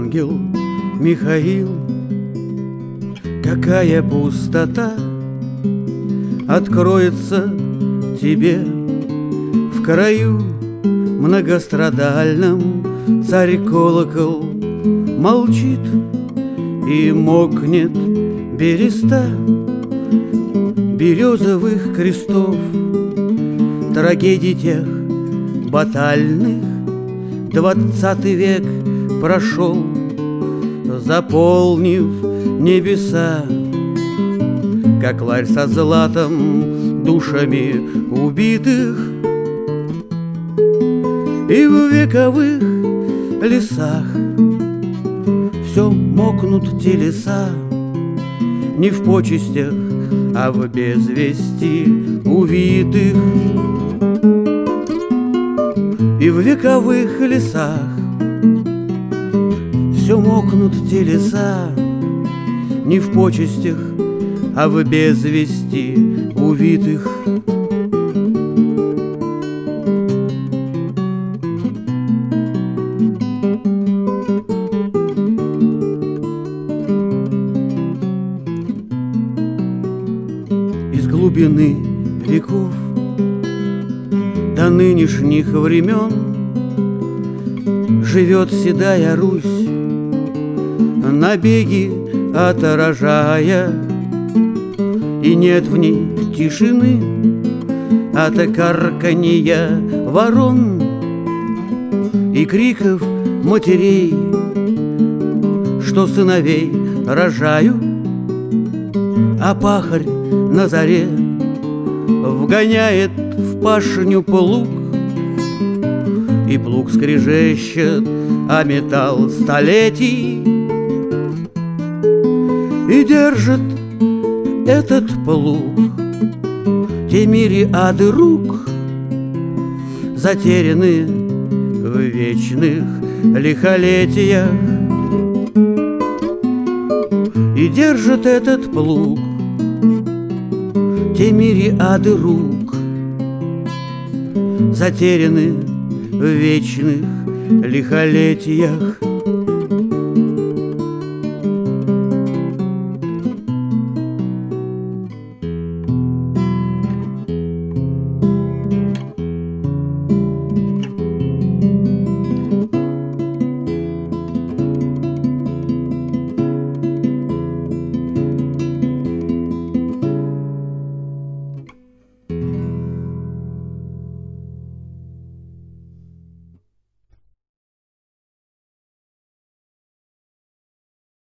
архангел Михаил. Какая пустота откроется тебе в краю многострадальном. Царь-колокол молчит, и мокнет береста березовых крестов, трагедий тех батальных. 20 век прошел, заполнив небеса, как ларь со златом, душами убитых. И в вековых лесах все мокнут телеса, не в почестях, а в безвести увитых. И в вековых лесах все мокнут телеса, не в почестях, а в безвести увитых. Из глубины веков до нынешних времен живет седая Русь, набеги отражая, и нет в ней тишины от карканья ворон и криков матерей, что сыновей рожают, а пахарь на заре вгоняет в пашню плуг, и плуг скрежещет о металл столетий, и держит этот плуг те мириады рук, затеряны в вечных лихолетиях. И держит этот плуг те мириады рук, затеряны в вечных лихолетиях.